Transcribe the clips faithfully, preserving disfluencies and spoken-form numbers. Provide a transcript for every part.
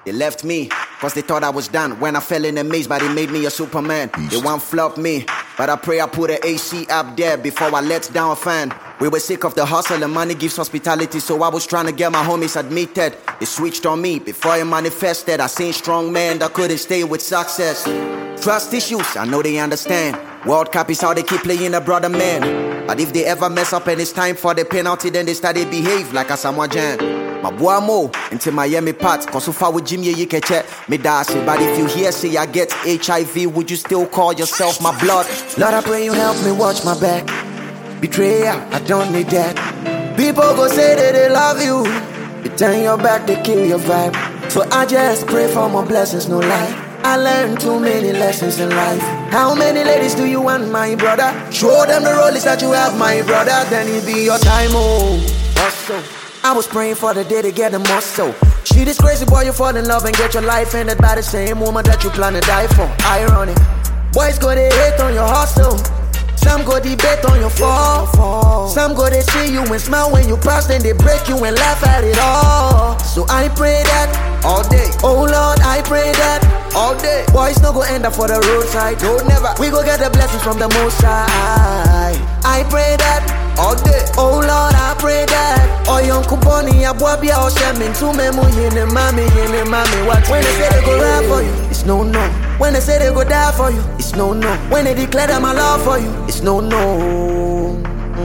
They left me, cause they thought I was done. When I fell in a maze, but they made me a Superman. They want flop me, but I pray I put an A C up there before I let down a fan. We were sick of the hustle and money gives hospitality, so I was trying to get my homies admitted. They switched on me before it manifested. I seen strong men that couldn't stay with success. Trust issues, I know they understand. World Cup is how they keep playing a brother man. But if they ever mess up and it's time for the penalty, then they start to behave like a Samoa Jan. My boy Mo, until Miami Pat, cause so far with Jimmy you can check me dash it. But if you hear say I get H I V, would you still call yourself my blood? Lord, I pray you help me watch my back. Betrayal, I don't need that. People go say that they love you, you turn your back, they kill your vibe. So I just pray for more blessings, no lie. I learned too many lessons in life. How many ladies do you want, my brother? Show them the rollers that you have, my brother. Then it be your time, oh. Also, I was praying for the day to get the muscle. She this crazy boy, you fall in love and get your life ended by the same woman that you plan to die for. Ironic. Boys go they hate on your hustle. Some go debate on your fall. Some go they see you and smile when you pass, then they break you and laugh at it all. So I pray that all day. Oh Lord, I pray that all day. Boys no go end up for the roadside. No, never. We go get the blessings from the Most High. I pray that all day. Oh Lord, I pray that. Oh young kuponi abwabia o shemin tu memu yene mami yene mami. What when they say they go ride for you, it's no no. When they say they go die for you, it's no no. When they declare that my love for you, it's no no.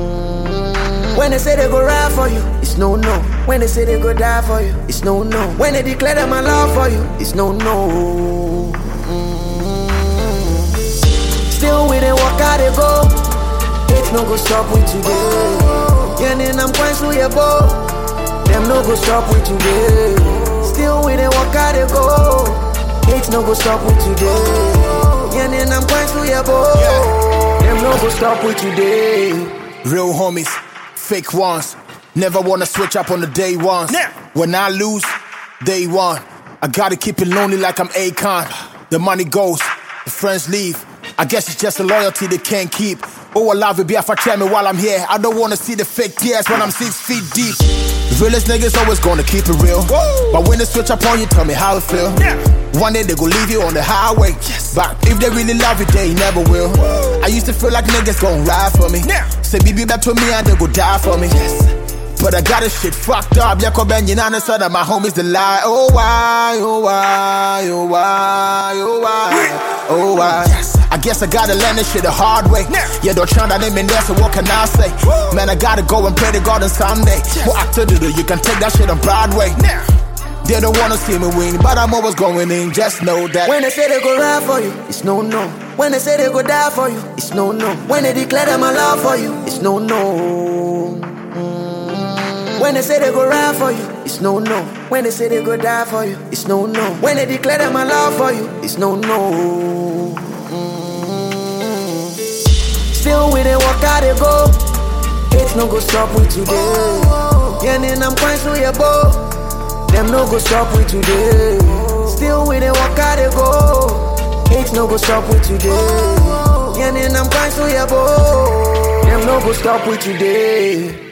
Mm. When they say they go ride for you, it's no no. When they say they go die for you, it's no no. When they declare that my love for you, it's no no. Mm. Still we they walk out they go. It's no go stop with today. Yeah, then I'm quite sure you go. Them no go stop with today. Still we they walk out they go. It's no go stop with today. Yeah, then I'm quite sure you go. Them no go stop with today. Real homies, fake ones. Never wanna switch up on the day ones. When I lose, they won. I gotta keep it lonely like I'm Akon. The money goes, the friends leave. I guess it's just a loyalty they can't keep. Oh, I love it, be if I tell me while I'm here. I don't wanna see the fake tears when I'm six feet deep. Realest niggas always gonna keep it real. Whoa. But when they switch up on you, tell me how it feel. Yeah. One day they gon' leave you on the highway. Yes. But if they really love you, they never will. Whoa. I used to feel like niggas gon' ride for me. Yeah. Say, baby, back to me and they go die for me. Yes. But I got this shit fucked up. Yeah, come and you know, so that my homies the lie. Oh, why, oh, why, oh, why, oh, why, oh, why. Yes. I guess I gotta learn this shit the hard way. Yeah, don't try that name in there, so what can I say? Woo. Man, I gotta go and pray to God on Sunday. Yes. What actor do you can take that shit on Broadway? Now. They don't wanna see me win, but I'm always going in, just know that. When they say they go ride for you, it's no no. When they say they go die for you, it's no no. When they declare that my love for you, it's no no. Mm. When they say they go ride for you, it's no no. When they say they go die for you, it's no no. When they declare that my love for you, it's no no. Still we they walk out they go. It's no go stop with today. Yeah, then I'm quite sure you go. Them no go stop with today. Still we they walk out they go. It's no go stop with today. Yeah, then I'm quite sure you go. Them no go stop with today.